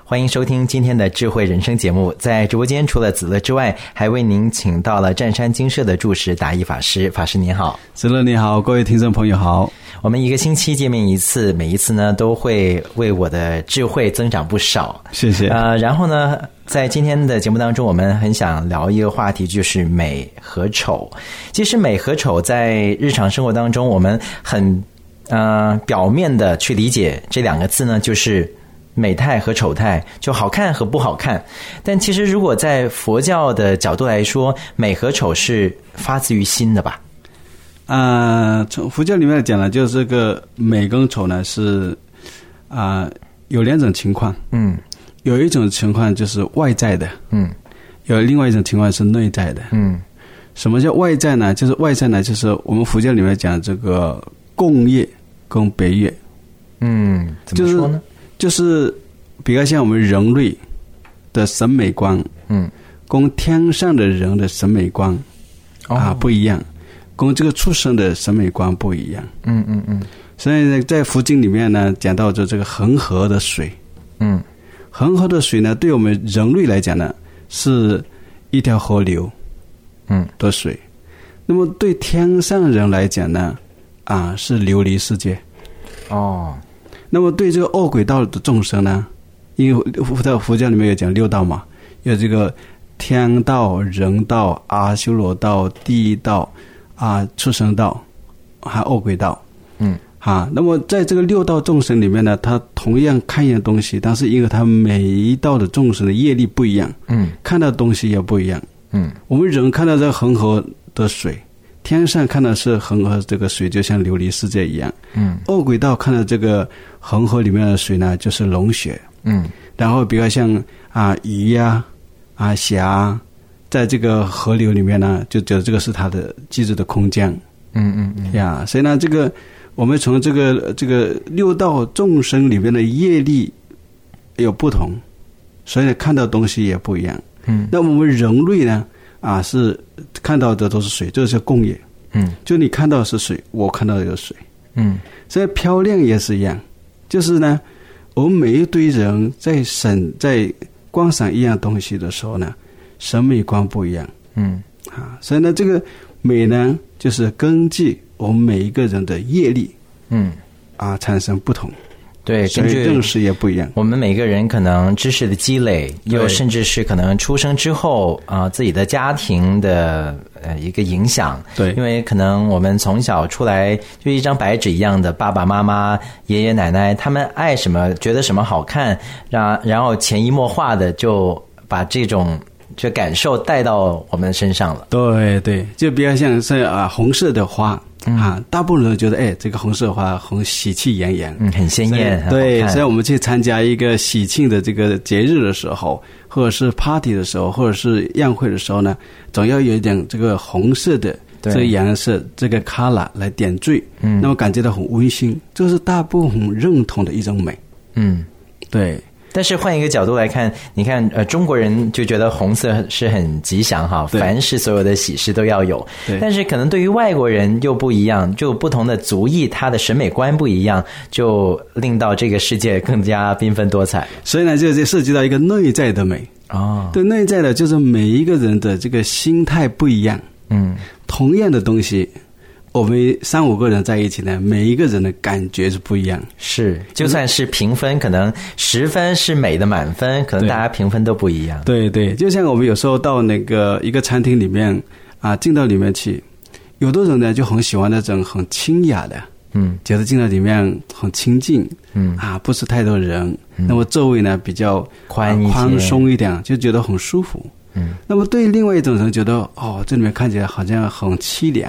欢迎收听今天的智慧人生节目。在直播间除了子乐之外，还为您请到了湛山精舍的住持达义法师。法师您好。 子乐你好，各位听众朋友好。 我们一个星期见面一次，每一次呢都会为我的智慧增长不少。 谢谢。 然后呢，在今天的节目当中，我们很想聊一个话题，就是美和丑。其实美和丑在日常生活当中，我们很表面的去理解这两个字呢，就是美态和丑态，就好看和不好看。但其实如果在佛教的角度来说，美和丑是发自于心的吧？ 从佛教里面讲呢，就是这个美跟丑呢是有两种情况。有一种情况就是外在的，有另外一种情况是内在的。什么叫外在呢？就是外在呢，就是我们佛教里面讲这个共业跟别业。 怎么说呢？ 就是比较像我们人类的审美观，跟天上的人的审美观不一样，跟这个畜生的审美观不一样。所以呢，在佛经里面呢，讲到这个恒河的水，恒河的水呢，对我们人类来讲呢，是一条河流，的水。那么对天上人来讲呢，是琉璃世界。那么对这个恶鬼道的众生呢，因为佛教里面有讲六道嘛，有这个天道、人道、阿修罗道、地狱道、畜生道，还有恶鬼道。那么在这个六道众生里面呢，他同样看一样东西，但是因为他每一道的众生的业力不一样，看到的东西也不一样。我们人看到这个恒河的水，天上看到是恒河这个水，就像琉璃世界一样。恶鬼道看到这个恒河里面的水呢，就是龙血。然后比较像鱼虾，在这个河流里面呢，就觉得这个是它的居住的空间。所以呢，这个我们从这个六道众生里面的业力有不同，所以呢看到东西也不一样。那我们人类呢，是看到的都是水，这是共业。就你看到的是水，我看到的有水。所以漂亮也是一样，就是呢，我们每一堆人在观赏一样东西的时候呢，审美观不一样。所以呢，这个美呢，就是根据我们每一个人的业力，产生不同。 对， 所以认识也不一样。 我们每个人可能知识的积累，又甚至是可能出生之后自己的家庭的一个影响。对，因为可能我们从小出来就一张白纸一样的，爸爸妈妈、爷爷奶奶，他们爱什么，觉得什么好看，然后潜移默化的就把这种感受带到我们身上了。对对，就比较像是红色的花。大部分人觉得这个红色花很喜气洋洋， 很鲜艳。 对，所以我们去参加一个喜庆的这个节日的时候，或者是 party 的时候，或者是宴会的时候呢，总要有一点这个红色的这个颜色，这个 color 来点缀，那么感觉到很温馨，这是大部分认同的一种美。对。 但是换一个角度来看，你看中国人就觉得红色是很吉祥哈，凡是所有的喜事都要有。但是可能对于外国人又不一样，就不同的族裔，他的审美观不一样，就令到这个世界更加缤纷多彩。 所以呢，就涉及到一个内在的美。对，内在的就是每一个人的这个心态不一样。同样的东西，我们3-5个人在一起呢，每一个人的感觉是不一样。 是，就算是评分，可能10分是美的满分，可能大家评分都不一样。 对对，就像我们有时候到那个一个餐厅里面进到里面去，有的人呢就很喜欢那种很清雅的，觉得进到里面很清静，不是太多人，那么座位呢比较宽松一点，就觉得很舒服。那么对另外一种人觉得这里面看起来好像很凄凉，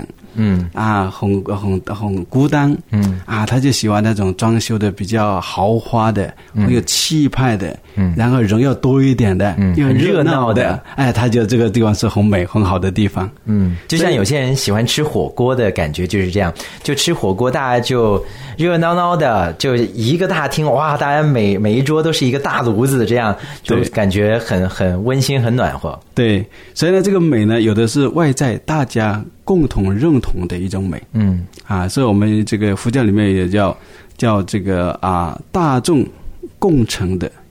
很孤单，他就喜欢那种装修的比较豪华的，很有气派的，然后人要多一点的，又热闹的，他觉得这个地方是很美很好的地方。 就像有些人喜欢吃火锅的感觉就是这样，就吃火锅大家就热热闹闹的，就一个大厅，哇，大家每一桌都是一个大炉子，这样就感觉很温馨很暖和。 对，所以呢，这个美呢，有的是外在大家共同认同的一种美。所以我们这个佛教里面也叫这个大众共成的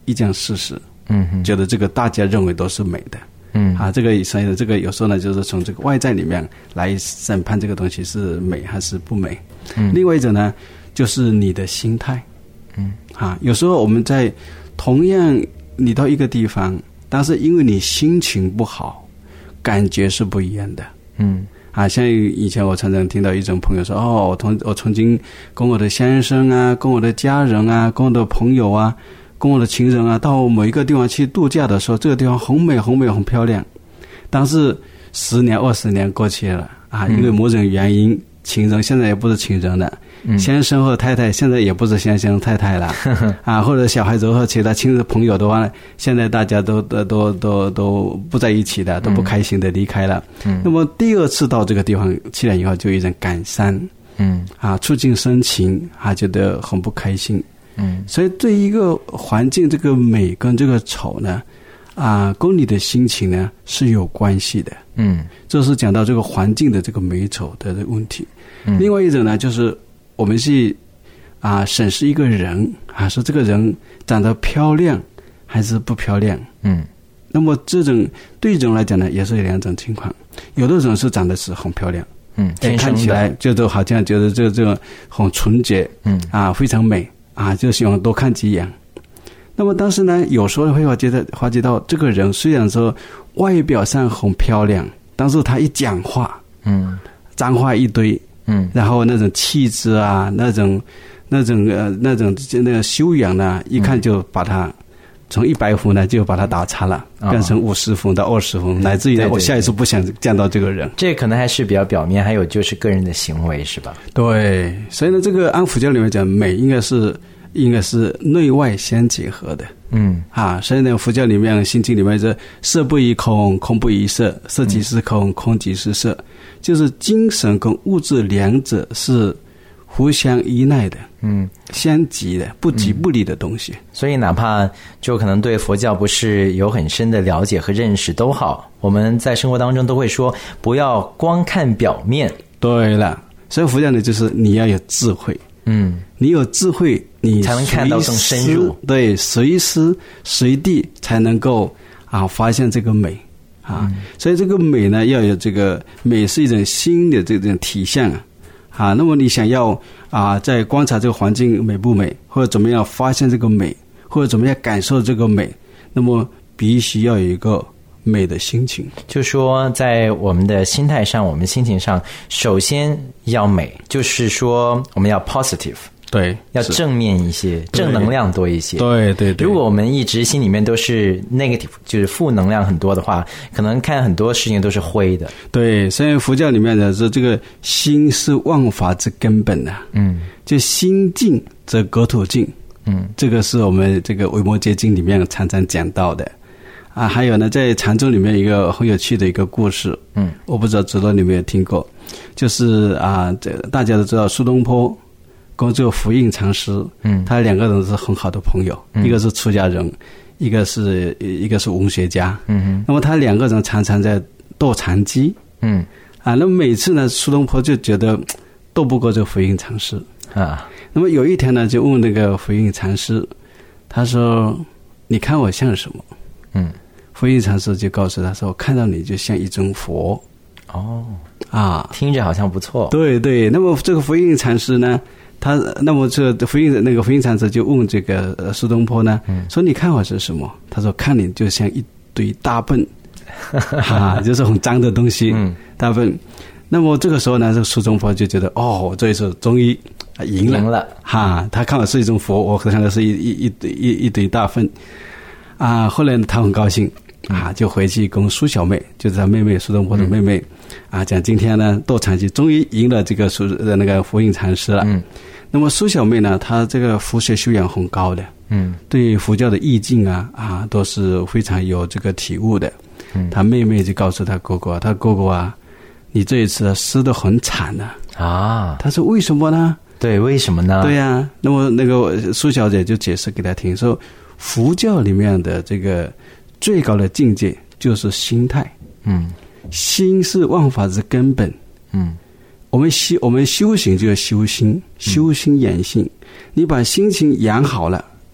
一件事实，觉得这个大家认为都是美的，这个所以这个有时候呢，就是从这个外在里面来审判这个东西是美还是不美。另外一种呢，就是你的心态，有时候我们在同样你到一个地方，但是因为你心情不好，感觉是不一样的。像以前我常常听到一种朋友说，我曾经跟我的先生啊，跟我的家人啊，跟我的朋友啊，跟我的情人啊，到某一个地方去度假的时候，这个地方很美很美很漂亮，但是10年20年过去了因为某种原因，情人现在也不是情人了，先生和太太现在也不是先生太太了或者小孩子和其他亲人朋友的话，现在大家都不在一起的，都不开心的离开了。那么第二次到这个地方去了以后，就有一种感伤，触景生情觉得很不开心。所以对一个环境，这个美跟这个丑呢，跟你的心情呢是有关系的。这是讲到这个环境的这个美丑的问题。另外一种呢，就是我们是审视一个人说这个人长得漂亮还是不漂亮。那么这种对人来讲呢，也是有两种情况。有的人是长得是很漂亮，看起来就都好像觉得这个很纯洁，非常美就希望多看几眼。那么但是呢，有时候会发觉到这个人虽然说外表上很漂亮，但是他一讲话，脏话一堆，然后那种气质那种修养呢，一看就把他从100分呢就把他打叉了，变成50分到20分，乃至于我下一次不想见到这个人。 这可能还是比较表面，还有就是个人的行为，是吧？ 对，所以呢，这个按佛教里面讲，美应该是内外相结合的。所以呢，佛教里面心经里面是色不异空，空不异色，色即是空，空即是色，就是精神跟物质两者是互相依赖的，相即的，不即不离的东西。 所以哪怕就可能对佛教不是有很深的了解和认识都好，我们在生活当中都会说不要光看表面。 对了，所以佛教呢，就是你要有智慧，你有智慧，你才能看到更深入。 对，随时随地才能够发现这个美所以这个美呢，要有这个美是一种心的这种体现那么你想要在观察这个环境美不美，或者怎么样发现这个美，或者怎么样感受这个美，那么必须要有一个美的心情。 就说在我们的心态上，我们心情上，首先要美，就是说我们要 positive， 对， 要正面一些，正能量多一些。 对。 如果我们一直心里面都是 negative， 就是负能量很多的话，可能看很多事情都是灰的。 对，所以佛教里面的是这个心是万法之根本就心静则国土静。这个是我们这个《维摩诘经》里面常常讲到的。还有呢，在禅宗里面一个很有趣的一个故事，我不知道知道你有没有听过，就是大家都知道苏东坡跟这个福印禅师，他两个人是很好的朋友，一个是出家人，一个是文学家，那么他两个人常常在斗禅机，那么每次呢，苏东坡就觉得斗不过这个福印禅师那么有一天呢，就问那个福印禅师，他说：“你看我像什么？”福印禅师就告诉他说：“我看到你就像一尊佛。”听着好像不错。对，那么这个福印禅师呢，那么这福印禅师就问这个苏东坡呢，说：“你看我是什么？”他说：“看你就像一堆大粪，就是很脏的东西，大粪。”那么这个时候呢，这个苏东坡就觉得，我这一次终于赢了他看我是一尊佛，我看的是一堆大粪后来他很高兴就回去跟苏小妹，就是他妹妹苏东坡的妹妹讲今天呢斗禅机终于赢了这个那个佛印禅师了。那么苏小妹呢，她这个佛学修养很高的，对佛教的意境都是非常有这个体悟的。她妹妹就告诉她哥哥，你这一次死得很惨他说为什么呢？ 对，为什么呢？ 对呀，那么那个苏小姐就解释给他听，说佛教里面的这个最高的境界就是心态，心是万法之根本，我们修行就要修心，修心养性，你把心情养好了，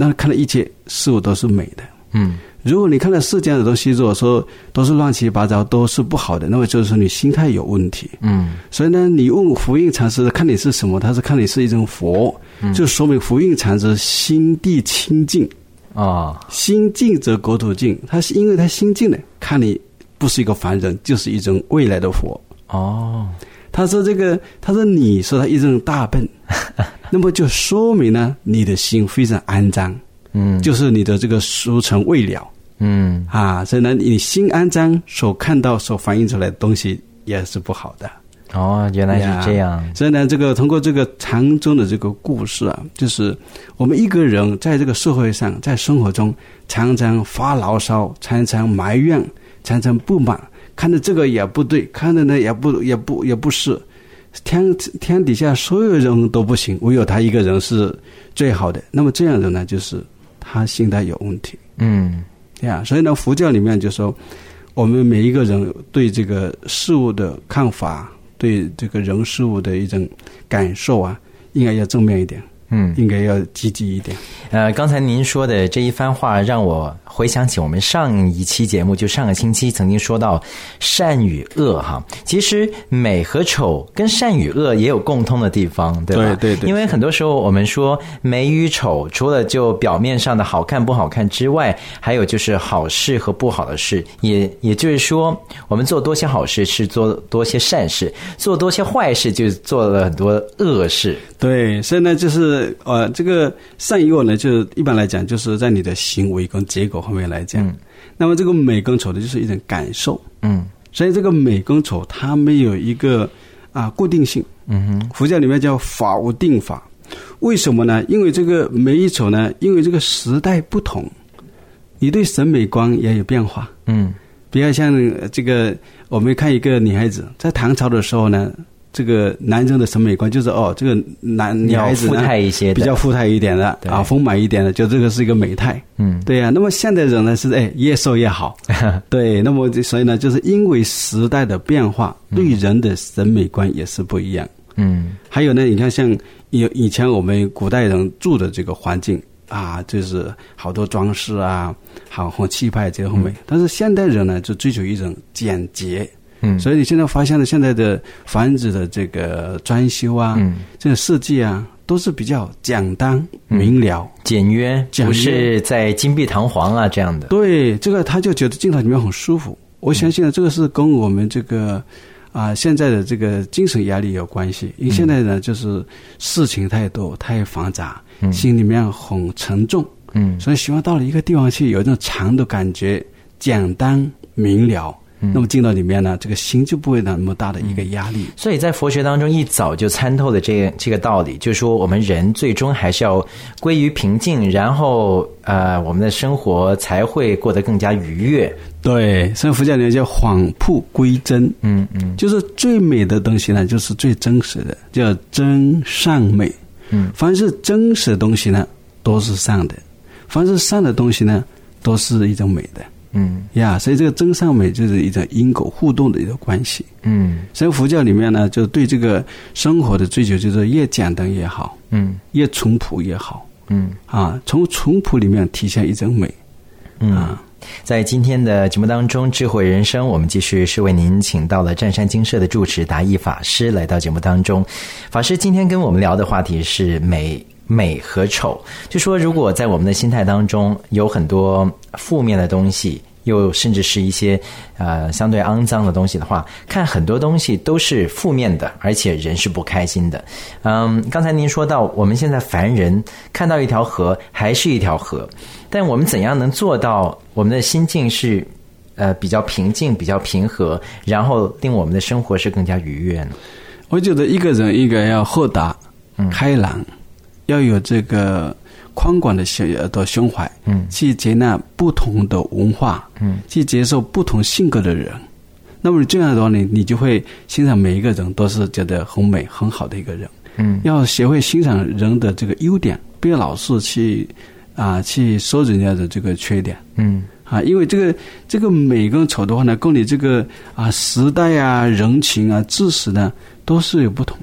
那看到一切事物都是美的。如果你看到世间的东西，如果说都是乱七八糟，都是不好的，那么就是说你心态有问题。所以呢，你问福印禅师看你是什么，他是看你是一种佛，就说明福印禅师心地清净啊，心净则国土净。他是因为他心净的，看你不是一个凡人，就是一种未来的佛。他说他说你说他一种大笨，那么就说明呢，你的心非常肮脏。就是你的这个俗成未了。所以呢，你心肮脏，所看到、所反映出来的东西也是不好的。 原来是这样。 所以呢，这个通过这个禅宗的这个故事啊，就是我们一个人在这个社会上，在生活中，常常发牢骚，常常埋怨，常常不满，看着这个也不对，看着呢也不是。天底下所有人都不行，唯有他一个人是最好的。那么这样的呢，就是他心态有问题。所以呢，佛教里面就说，我们每一个人对这个事物的看法，对这个人事物的一种感受啊，应该要正面一点。应该要积极一点。 刚才您说的这一番话让我回想起我们上一期节目，就上个星期曾经说到善与恶哈。其实美和丑跟善与恶也有共通的地方，对吧？ 对。 因为很多时候我们说美与丑，除了就表面上的好看不好看之外，还有就是好事和不好的事。也就是说，我们做多些好事是做多些善事，做多些坏事就做了很多恶事。 对，所以呢，就是这个善与恶呢，就一般来讲，就是在你的行为跟结果方面来讲。那么这个美跟丑的就是一种感受。所以这个美跟丑它没有一个固定性。佛教里面叫法无定法。为什么呢？因为这个美与丑呢，因为这个时代不同，你对审美观也有变化。比较像这个，我们看一个女孩子在唐朝的时候呢，这个男生的审美观就是这个女孩子呢比较富态一点的丰满一点的，就这个是一个美态。对呀。那么现代人呢是越瘦越好。对。那么所以呢，就是因为时代的变化，对人的审美观也是不一样。还有呢，你看像以前我们古代人住的这个环境就是好多装饰很气派这方面。但是现代人呢就追求一种简洁。所以你现在发现了现在的房子的这个装修这个设计都是比较简单明了、 简约，不是在金碧堂皇这样的。 对，这个他就觉得进到里面很舒服。我相信这个是跟我们这个现在的这个精神压力有关系。因为现在呢就是事情太多太繁杂，心里面很沉重。所以希望到了一个地方去有一种禅的感觉，简单明了。那么进到里面呢，这个心就不会那么大的一个压力。 所以在佛学当中一早就参透了这个道理，就是说我们人最终还是要归于平静，然后我们的生活才会过得更加愉悦。 对，所以佛教里面叫返璞归真。就是最美的东西呢，就是最真实的，叫真善美。凡是真实的东西呢，都是善的；凡是善的东西呢，都是一种美的。所以这个真善美就是一种因果互动的一个关系。所以佛教里面呢，就对这个生活的追求就是越简单越好，越淳朴越好。从淳朴里面体现一种美。 在今天的节目当中，智慧人生，我们继续是为您请到了湛山精舍的住持达义法师来到节目当中。法师今天跟我们聊的话题是美和丑，就说如果在我们的心态当中有很多负面的东西，又甚至是一些相对肮脏的东西的话，看很多东西都是负面的，而且人是不开心的。刚才您说到我们现在凡人看到一条河还是一条河，但我们怎样能做到我们的心境是比较平静比较平和，然后令我们的生活是更加愉悦呢？ 我觉得一个人应该要豁达开朗，要有这个宽广的胸怀，去接纳不同的文化，去接受不同性格的人。那么这样的话呢，你就会欣赏每一个人都是觉得很美很好的一个人。要学会欣赏人的这个优点，不要老是去说人家的这个缺点。因为这个美跟丑的话呢，跟你这个时代人情知识呢都是有不同的。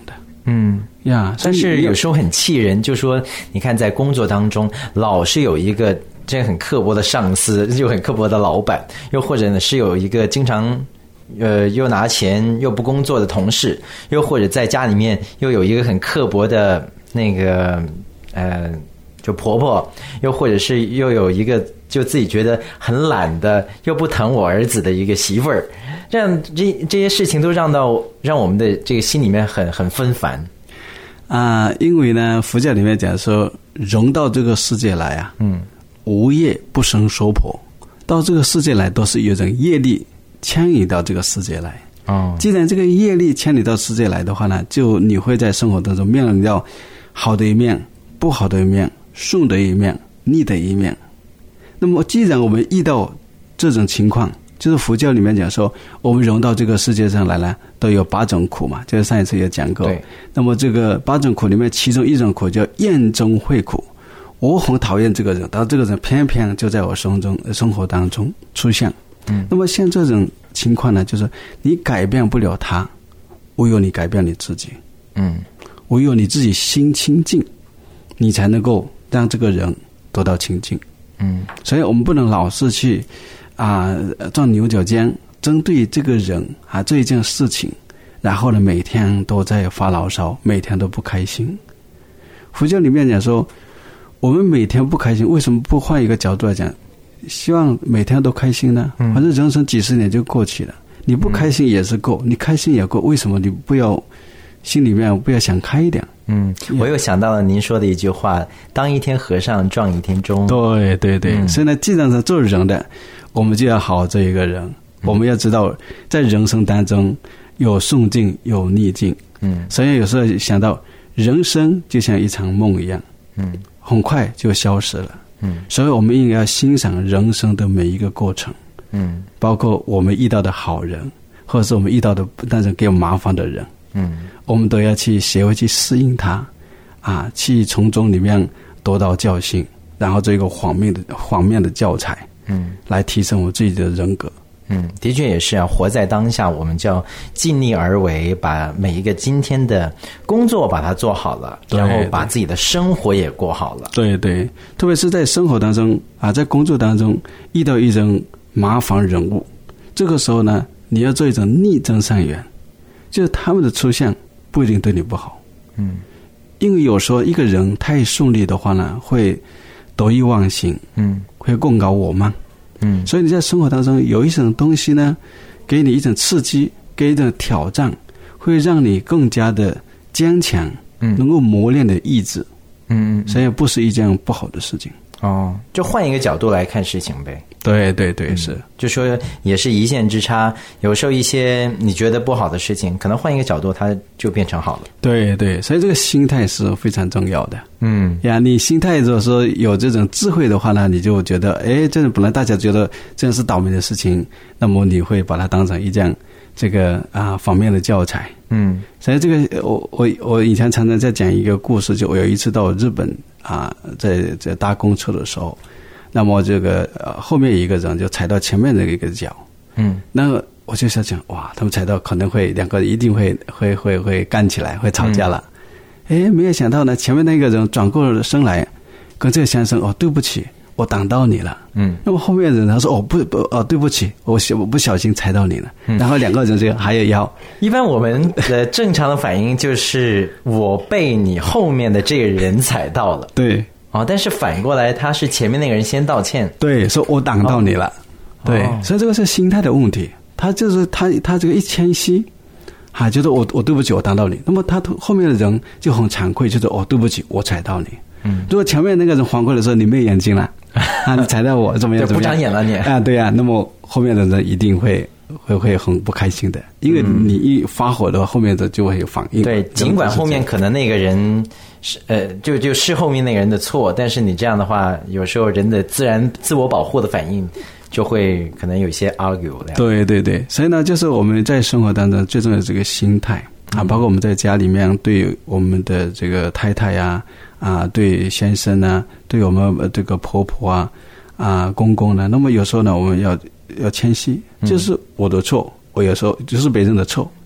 但是有时候很气人，就说你看在工作当中老是有一个这很刻薄的上司，又很刻薄的老板，又或者呢是有一个经常又拿钱又不工作的同事，又或者在家里面又有一个很刻薄的那个就婆婆，又或者是又有一个就自己觉得很懒的又不疼我儿子的一个媳妇儿，这样这些事情都让我们的这个心里面很纷繁因为呢佛教里面讲说人到这个世界来啊，无业不生娑婆，到这个世界来都是有种业力牵引到这个世界来。既然这个业力牵引到世界来的话呢，就你会在生活当中面临到好的一面、不好的一面、顺的一面、逆的一面。那么既然我们遇到这种情况，就是佛教里面讲说我们人到这个世界上来呢都有8种苦嘛，就是上一次也讲过。 对， 那么这个8种苦里面其中一种苦叫厌憎会苦，我很讨厌这个人，但这个人偏偏就在我生活当中出现。那么像这种情况呢，就是你改变不了他，唯有你改变你自己。唯有你自己心清净，你才能够让这个人得到清净。所以我们不能老是去钻牛角尖，针对这个人这一件事情，然后呢每天都在发牢骚，每天都不开心。佛教里面讲说我们每天不开心，为什么不换一个角度来讲，希望每天都开心呢？反正人生几十年就过去了，你不开心也是够，你开心也够，为什么你不要心里面不要想开一点？ 我又想到了您说的一句话，当一天和尚撞一天钟。 对对对，所以呢既然是做人的，我们就要好好做一个人。我们要知道在人生当中有顺境有逆境。所以有时候想到人生就像一场梦一样，很快就消失了。所以我们应该要欣赏人生的每一个过程。包括我们遇到的好人，或者是我们遇到的那种给我们麻烦的人，我们都要去学会去适应它，去从中里面得到教训，然后做一个反面的教材，来提升我自己的人格。 的确也是啊，活在当下，我们就要尽力而为，把每一个今天的工作把它做好了，然后把自己的生活也过好了。 对对，特别是在生活当中在工作当中遇到一种麻烦人物，这个时候呢，你要做一种逆增上缘，就是他们的出现不一定对你不好。因为有时候一个人太顺利的话呢，会得意忘形，会更高我慢。所以你在生活当中有一种东西呢，给你一种刺激，给一种挑战，会让你更加的坚强，能够磨练的意志。所以不是一件不好的事情。 就换一个角度来看事情呗。 对对对，是。 就说也是一线之差，有时候一些你觉得不好的事情，可能换一个角度它就变成好了。对对，所以这个心态是非常重要的。你心态如果说有这种智慧的话呢，你就觉得这本来大家觉得这样是倒霉的事情，那么你会把它当成一件这个反面的教材。所以这个我以前常常在讲一个故事，就我有一次到日本在搭公车的时候，那么这个后面一个人就踩到前面的一个脚，那我就想讲，哇，他们踩到可能会两个一定会干起来，会吵架了。没有想到呢，前面那个人转过身来跟这个先生，对不起，我挡到你了。那么后面的人他说对不起，我不小心踩到你了。然后两个人就还有腰。 一般我们的正常的反应就是我被你后面的这个人踩到了。 对。 但是反过来他是前面那个人先道歉。 对，说我挡到你了。对，所以这个是心态的问题。他就是他这个一谦虚，觉得我对不起，我挡到你。那么他后面的人就很惭愧，就是对不起，我踩到你。如果前面那个人缓过来的时候你没眼睛了，你踩到我怎么样？ 不长眼了你。 对啊，那么后面的人一定会很不开心的，因为你一发火的话，后面的就会有反应。 对，尽管后面可能那个人是就是后面那个人的错，但是你这样的话，有时候人的自我保护的反应就会可能有一些 argue。 对对对，所以呢，就是我们在生活当中最重要的这个心态包括我们在家里面对我们的这个太太对先生对我们这个婆婆公公呢，那么有时候呢，我们要谦虚，就是我的错，我有时候就是别人的错，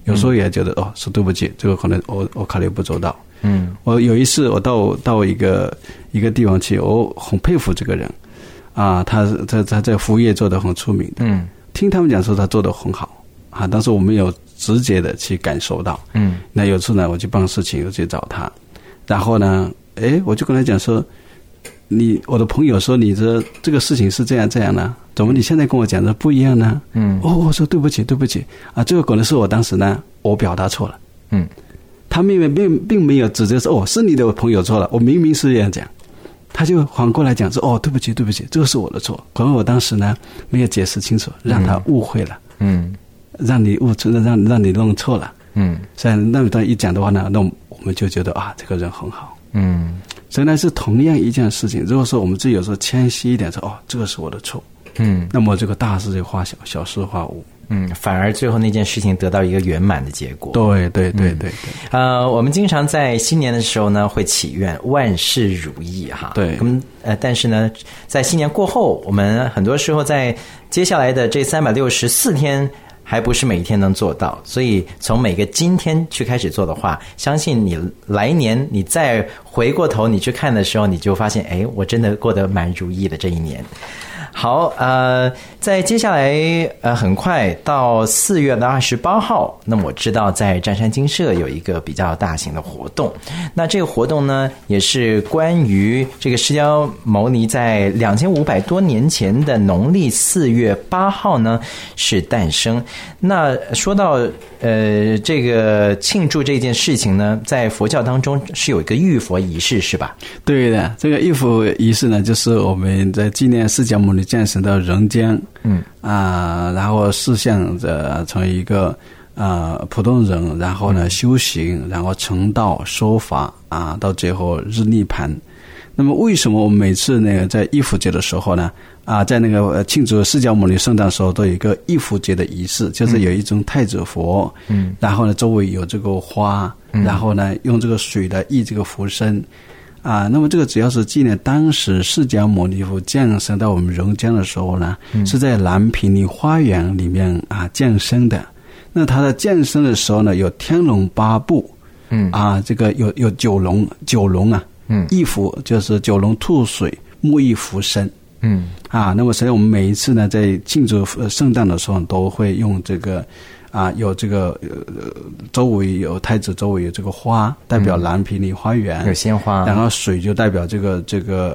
有时候也觉得说对不起，这个可能我考虑不周到。我有一次我到一个地方去，我很佩服这个人啊，他在服务业做得很出名的。听他们讲说他做得很好啊，但是我没有直接的去感受到。那有次呢，我去办事情，我去找他，然后呢，我就跟他讲说，我的朋友说你这个事情是这样呢，怎么你现在跟我讲的不一样呢？我说对不起啊，这个可能是我当时呢我表达错了。他并没有指责说是你的朋友错了，我明明是这样讲，他就反过来讲说对不起，这个是我的错，可能我当时呢没有解释清楚，让他误会了，让你让你弄错了，所以那么他一讲的话呢，那我们就觉得这个人很好，所以呢是同样一件事情，如果说我们自己有时候谦虚一点说这个是我的错，那么这个大事就化小，小事化无。 反而最后那件事情得到一个圆满的结果。 对。 我们经常在新年的时候呢，会祈愿万事如意哈。 对。 但是呢，在新年过后，我们很多时候在接下来的这364天，还不是每一天能做到。所以从每个今天去开始做的话，相信你来年你再回过头你去看的时候，你就发现，我真的过得蛮如意的这一年。好，在接下来很快到4月28号，那么我知道在湛山精舍有一个比较大型的活动，那这个活动呢也是关于这个释迦牟尼在2500多年前的农历4月8号呢是诞生。那说到这个庆祝这件事情呢，在佛教当中是有一个浴佛仪式是吧？ 对的，这个浴佛仪式呢，就是我们在纪念释迦牟尼降生到人间，然后示现着成为一个普通人，然后呢修行，然后成道说法到最后日涅槃。那么为什么我们每次那个在浴佛节的时候呢在那个庆祝释迦牟尼圣诞的时候都有一个浴佛节的仪式，就是有一尊太子佛，然后呢周围有这个花，然后呢用这个水来浴这个佛身那么这个主要是纪念当时释迦牟尼佛降生到我们人间的时候呢，是在蓝毗尼花园里面降生的。那他的降生的时候呢，有天龙八部，这个有九龙浴佛就是九龙吐水沐浴佛身，那么所以我们每一次呢在庆祝圣诞的时候都会用这个有这个周围有太子，周围有这个花，代表蓝毗尼花园， 有鲜花， 然后水就代表这个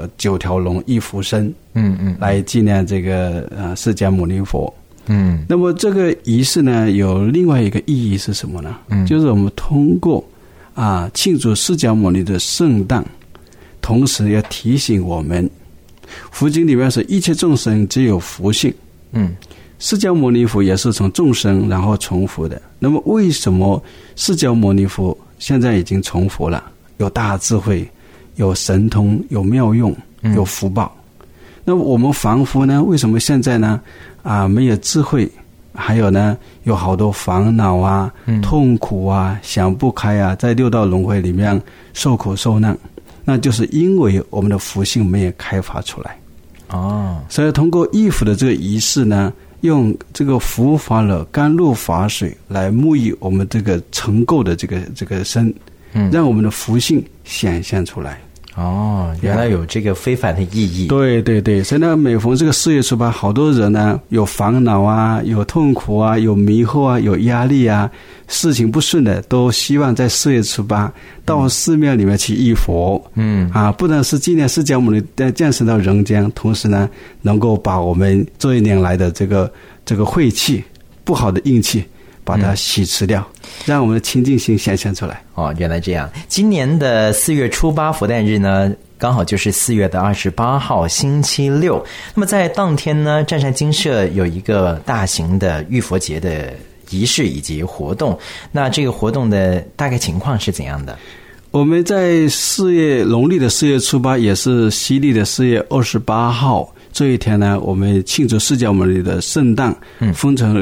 9条龙浴佛身，来纪念这个释迦牟尼佛。那么这个仪式呢有另外一个意义是什么呢？就是我们通过庆祝释迦牟尼的圣诞，同时要提醒我们，佛经里面是一切众生皆有福性，释迦牟尼佛也是从众生然后成佛的。那么为什么释迦牟尼佛现在已经成佛了，有大智慧，有神通，有妙用，有福报？那我们凡夫呢，为什么现在呢没有智慧，还有呢有好多烦恼痛苦想不开在六道轮回里面受苦受难？那就是因为我们的福性没有开发出来。所以通过浴佛的这个仪式呢，用这个佛法的甘露法水来沐浴我们这个成垢的这个身，让我们的福性显现出来。 原来有这个非凡的意义。 对，所以呢，每逢这个4月初8，好多人呢有烦恼有痛苦有迷惑有压力事情不顺的，都希望在4月初8到寺庙里面去浴佛，不但是纪念释迦牟尼降生到人间，同时呢，能够把我们这一年来的这个晦气、不好的运气，把它洗持掉，让我们的清净心显现出来。 原来这样。今年的4月初8佛诞日呢，刚好就是4月28号星期六。那么在当天呢，湛山精舍有一个大型的浴佛节的仪式以及活动。那这个活动的大概情况是怎样的？ 我们在农历的4月初8，也是西历的4月28号这一天呢，我们庆祝释迦牟尼的圣诞，分成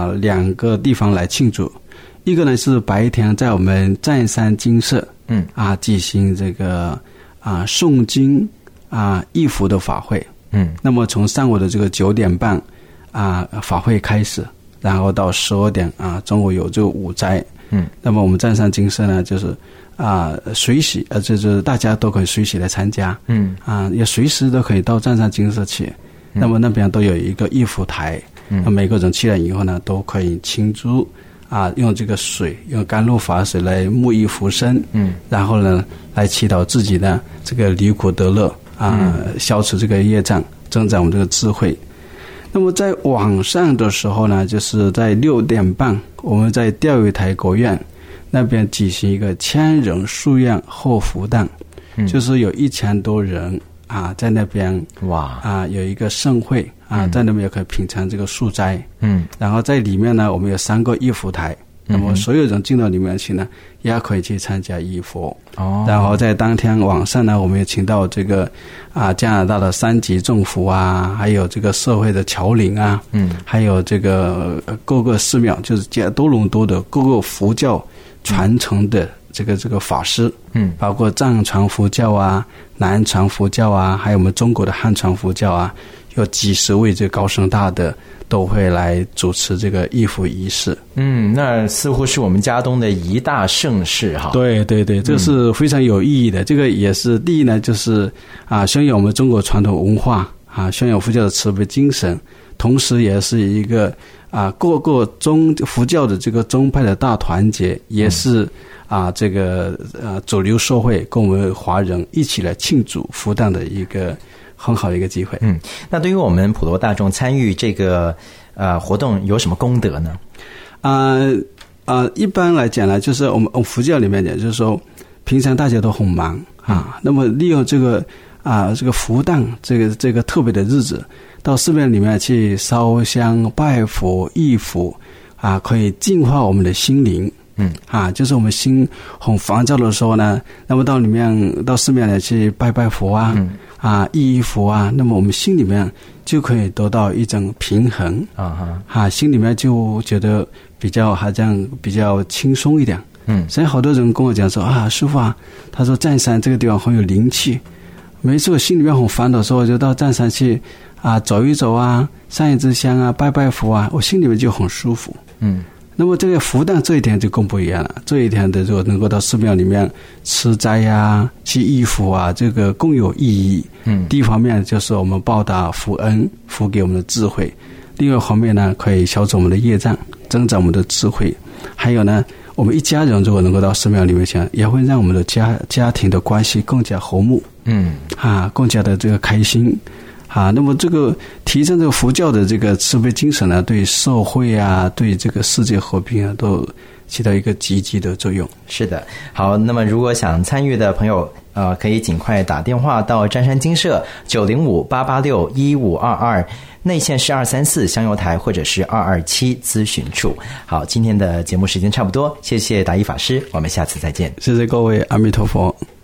2个地方来庆祝。一个呢是白天在我们湛山精舍进行这个诵经浴佛的法会。那么从上午的这个9点半法会开始， 然后到12点中午有这个午斋。那么我们占山精舍呢，就是随喜，就是大家都可以随喜来参加。也随时都可以到占山精舍去。那么那边都有一个浴佛台，那每个人去了以后呢，都可以倾注用这个水，用甘露法水来沐浴佛身，然后呢，来祈祷自己的这个离苦得乐消除这个业障，增长我们这个智慧。那么在晚上的时候呢，就是在6点半，我们在钓鱼台国院那边举行一个千人书院后福诞，就是有1000多人在那边有一个盛会在那边也可以品尝这个素斋。然后在里面呢，我们有3个浴佛台，那么所有人进到里面去呢，也可以去参加浴佛。然后在当天晚上呢，我们也请到这个加拿大的3级政府还有这个社会的侨领还有这个各个寺庙，就是多伦多的各个佛教传承的这个法师，包括藏传佛教南传佛教还有我们中国的汉传佛教有几十位这高僧大德都会来主持这个浴佛仪式。 那似乎是我们嘉东的一大盛事哈。 对对对，这是非常有意义的。这个也是第一呢，就是宣扬我们中国传统文化宣扬佛教的慈悲精神，同时也是一个各个佛教的这个宗派的大团结，也是这个主流社会跟我们华人一起来庆祝佛诞的一个很好的一个机会。 那对于我们普罗大众参与这个活动有什么功德呢？ 一般来讲呢，就是我们佛教里面讲，就是说平常大家都很忙那么利用这个佛诞这个特别的日子，到寺庙里面去烧香拜佛浴佛可以净化我们的心灵。就是我们心很烦躁的时候呢，那么到寺庙里去拜拜佛浴佛那么我们心里面就可以得到一种平衡心里面就觉得好像比较轻松一点。所以好多人跟我讲说师父他说占山这个地方很有灵气，每次我心里面很烦的时候，我就到占山去走一走上一支香拜拜佛我心里面就很舒服。那么这个佛诞这一天就更不一样了，这一天的就能够到寺庙里面吃斋去浴佛这个更有意义。第一方面就是我们报答佛恩，佛给我们的智慧；另外一方面呢，可以消除我们的业障，增长我们的智慧。还有呢，我们一家人如果能够到寺庙里面去，也会让我们的家庭的关系更加和睦。更加的这个开心。那么这个提升这个佛教的这个慈悲精神呢，对社会对这个世界和平都起到一个积极的作用。 是的。好，那么如果想参与的朋友可以尽快打电话到占山精舍905-886-1522，内线是234香油台，或者是227咨询处。好，今天的节目时间差不多，谢谢达一法师，我们下次再见。 谢谢各位，阿弥陀佛。